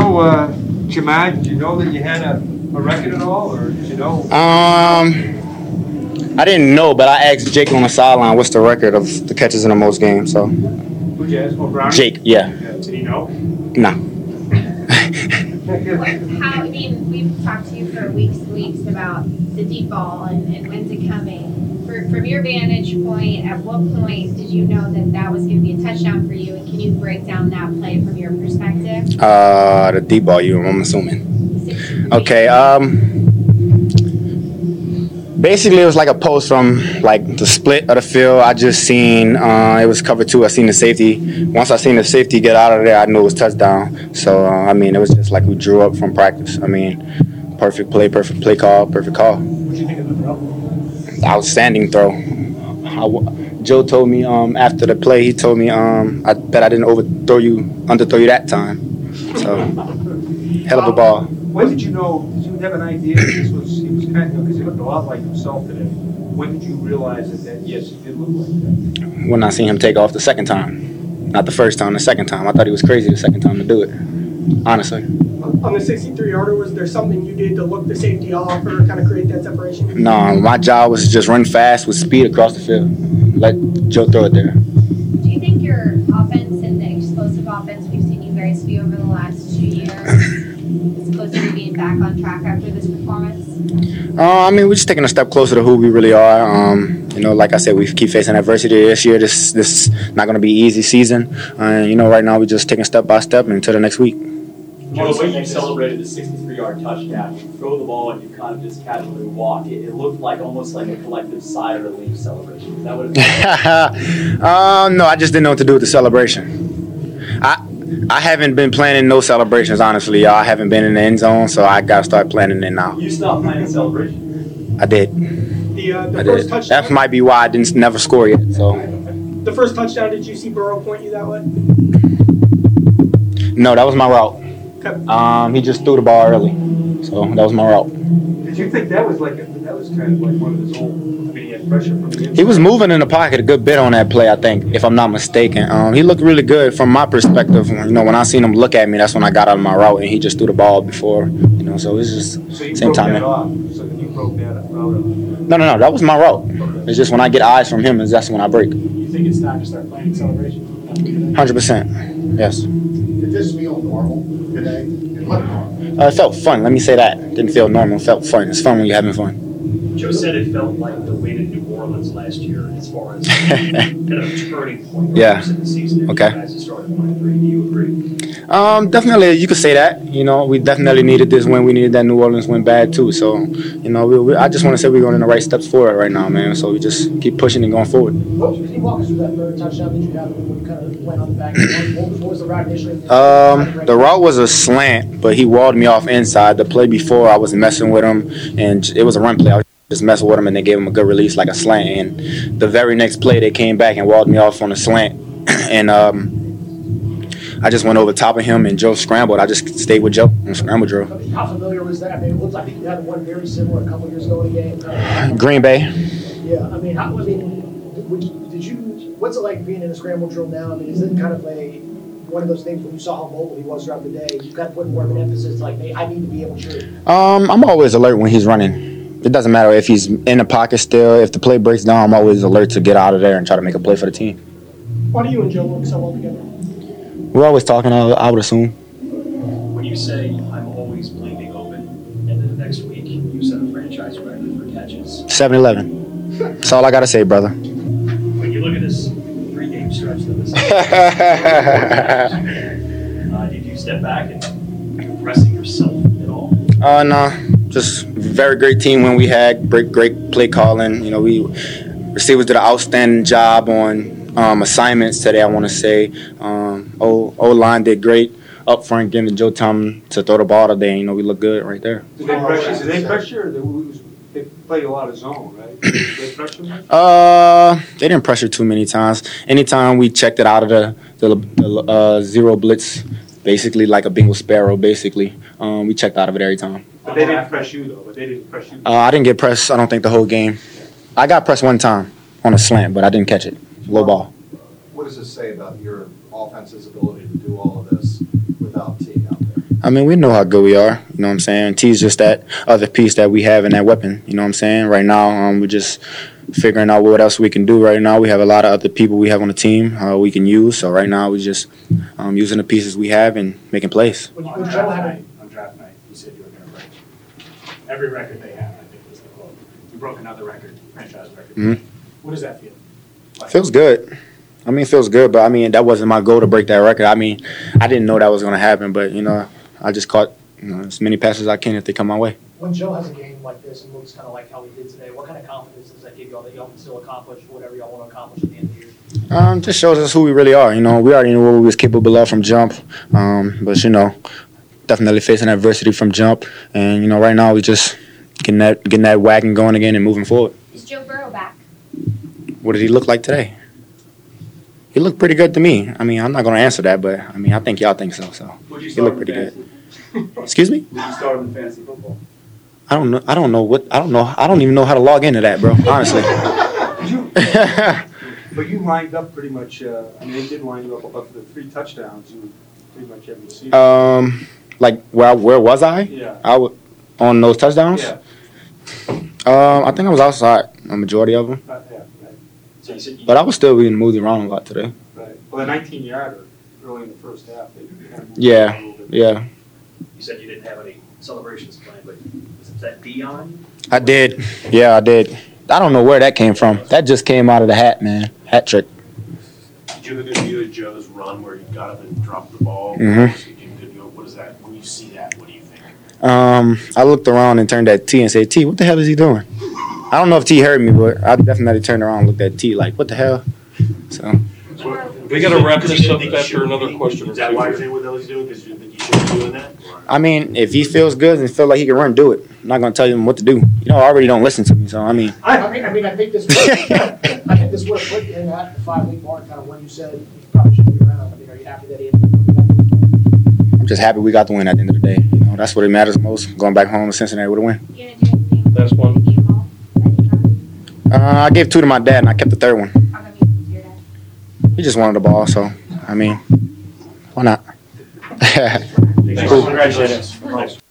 know Jamad? Did you know that you had a record at all, or did you know? I didn't know, but I asked Jake on the sideline what's the record of the catches in the most games. So. Who'd you ask? Brownie? Jake, yeah. Did he know? No. How, I mean, we've talked to you for weeks and weeks about the deep ball and when's it coming. From your vantage point, at what point did you know that was going to be a touchdown for you? And can you break down that play from your perspective? The deep ball, I'm assuming. Okay. Basically, it was like a post from like the split of the field. I just seen it was cover 2. I seen the safety. Once I seen the safety get out of there, I knew it was touchdown. So I mean, it was just like we drew up from practice. I mean, perfect play call, perfect call. What did you think of the throw? Outstanding throw. Joe told me after the play, he told me I bet I didn't underthrow you that time. So hell of a ball. When did you know? Did you have an idea that he was kind of, because he looked a lot like himself today? When did you realize that yes, he did look like that? When I seen him take off the second time, not the first time, the second time. I thought he was crazy the second time to do it. Honestly. On the 63-yarder, was there something you did to look the safety off or kind of create that separation? No, my job was to just run fast with speed across the field. Let Joe throw it there. Do you think your offense and the explosive offense we've seen you guys be over the last 2 years is close to being back on track after this performance? I mean, we're just taking a step closer to who we really are. Like I said, we keep facing adversity this year. This is not going to be an easy season. Right now we're just taking step by step until the next week. Joe, when you celebrated the 63-yard touchdown, you throw the ball and you kind of just casually walk. It looked like almost like a collective sigh of relief celebration. Is that what it was? No, I just didn't know what to do with the celebration. I haven't been planning no celebrations, honestly, y'all. I haven't been in the end zone, so I got to start planning it now. You stopped planning celebration? I did. The first touchdown? That might be why I didn't never score yet. So. The first touchdown, did you see Burrow point you that way? No, that was my route. Okay. He just threw the ball early, so that was my route. Did you think that was kind of like one of his old? I mean, he had pressure from the inside. He was moving in the pocket a good bit on that play, I think, if I'm not mistaken. He looked really good from my perspective. When I seen him look at me, that's when I got out of my route, and he just threw the ball before. So it was just same time. That off. So you broke that route off. No, that was my route. Okay. It's just when I get eyes from him, that's when I break. You think it's time to start planning celebration? 100%. Yes. Did this feel normal today? It looked normal. It felt fun. Let me say that. It didn't feel normal. It felt fun. It's fun when you're having fun. Joe said it felt like the win in New Orleans last year as far as kind of a turning point in the season. Okay. You guys have started 1-3. Do you agree? Definitely, you could say that. We definitely needed this win. We needed that New Orleans win bad too. So, I just want to say we're going in the right steps forward right now, man. So we just keep pushing and going forward. Can you walk us through that third touchdown that you had when you kind of went on the back? What was the route initially? The route was a slant, but he walled me off inside. The play before, I was messing with him, and it was a run play. I was just messing with him, and they gave him a good release like a slant. And the very next play, they came back and walled me off on a slant. And I just went over top of him, and Joe scrambled. I just stayed with Joe and scrambled Joe. How familiar was that? I mean, it looks like you had one very similar a couple years ago in a game. Green Bay. Yeah, what's it like being in a scramble drill now? I mean, is it kind of one of those things when you saw how mobile he was throughout the day, you kind of put more of an emphasis like, hey, I need to be able to? I'm always alert when he's running. It doesn't matter if he's in the pocket still. If the play breaks down, I'm always alert to get out of there and try to make a play for the team. Why do you and Joe work so well together? We're always talking, I would assume. When you say, I'm always bleeding open, and then the next week you set a franchise record for catches. 7-11. That's all I got to say, brother. When you look at this 3-game stretch that did you step back and resting yourself at all? No. Just very great team when we had great play calling. Receivers did an outstanding job on assignments today, I want to say. O-line did great up front, getting Joe Tom to throw the ball today. We look good right there. Did they pressure? They played a lot of zone, right? Did they pressure them? They didn't pressure too many times. Anytime we checked it out of the zero blitz, basically like a Bengal sparrow, basically, we checked out of it every time. But they didn't press you, though. I didn't get pressed, I don't think, the whole game. I got pressed one time on a slant, but I didn't catch it. Low ball. What does this say about your offense's ability to do all of this without T out there? I mean, we know how good we are. You know what I'm saying? T's just that other piece that we have in that weapon. You know what I'm saying? Right now, we're just figuring out what else we can do. Right now, we have a lot of other people we have on the team we can use. So right now, we're just using the pieces we have and making plays. When On Joe draft had night, you said you were going to break every record they have, I think was the quote. You broke another record, franchise record. Mhm. What does that feel like? Feels good. I mean, it feels good, but I mean, that wasn't my goal to break that record. I mean, I didn't know that was going to happen, but, I just caught as many passes as I can if they come my way. When Joe has a game like this and looks kind of like how he did today, what kind of confidence does that give y'all that y'all can still accomplish whatever y'all want to accomplish at the end of the year? Just shows us who we really are. We already knew what we was capable of from jump, but definitely facing adversity from jump. And right now we just getting that wagon going again and moving forward. Is Joe Burrow back? What did he look like today? He looked pretty good to me. I mean, I'm not going to answer that, but I mean, I think y'all think so. So Would you he start looked in pretty fantasy? good. Excuse me? Would you start in fantasy football? I don't know. I don't even know how to log into that, bro. Honestly. But you lined up pretty much. They did line you up about the 3 touchdowns. You pretty much every receiver. Like where was I? Yeah. I was on those touchdowns. Yeah. I think I was outside a majority of them, Yeah. Right. So you said but I was still being moved around a lot today. Right. Well, the 19-yarder early in the first half. They kind of moved Yeah. a little bit. Yeah, you said you didn't have any celebrations planned, but was that Dion? I did. Yeah, I did. I don't know where that came from. That just came out of the hat, man. Hat trick. Did you have a good view of Joe's run where he got up and dropped the ball? Mhm. What is that? When you see that, what do you think? I looked around and turned at T and said, T, what the hell is he doing? I don't know if T heard me, but I definitely turned around and looked at T like, what the hell? So, We gotta wrap Because this you up didn't think he after should another be- question or Is that why you're two. saying what the hell he's doing? Because you didn't think he should be doing that? Or- I mean, if he feels good and feel like he can run, do it. I'm not going to tell him what to do. I already don't listen to me, so I mean. I think this would have put you in at the 5-week mark, kind of when you said you probably shouldn't be around. I mean, are you happy that he ended up coming back? I'm just happy we got the win at the end of the day. That's what it matters most. Going back home to Cincinnati with a win. You gonna do anything? Last one. with the game ball that you got? I gave 2 to my dad, and I kept the 3rd one. How come you didn't do your dad? He just wanted the ball, so, I mean, why not? Congratulations.